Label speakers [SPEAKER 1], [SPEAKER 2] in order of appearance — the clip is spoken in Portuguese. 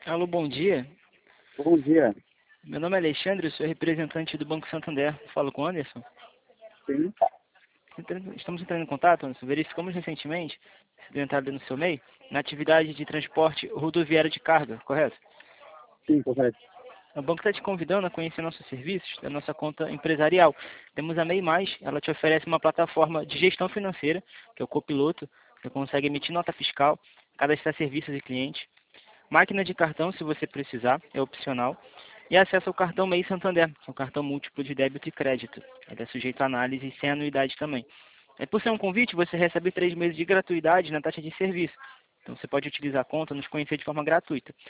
[SPEAKER 1] Alô, bom dia.
[SPEAKER 2] Bom dia.
[SPEAKER 1] Meu nome é Alexandre, eu sou representante do Banco Santander. Falo com o Anderson.
[SPEAKER 2] Sim,
[SPEAKER 1] Estamos entrando em contato, Anderson. Verificamos recentemente, se deu entrada no seu MEI, na atividade de transporte rodoviário de carga, correto?
[SPEAKER 2] sim, correto.
[SPEAKER 1] O banco está te convidando a conhecer nossos serviços, da nossa conta empresarial. Temos a MEI+, ela te oferece uma plataforma de gestão financeira, que é o Copiloto. Você consegue emitir nota fiscal, cadastrar serviços e clientes. Máquina de cartão, se você precisar, é opcional. E acesso ao cartão MEI Santander, que é um cartão múltiplo de débito e crédito. Ele é sujeito a análise e sem anuidade também. Por ser um convite, você recebe 3 meses de gratuidade na taxa de serviço. Então você pode utilizar a conta, nos conhecer de forma gratuita.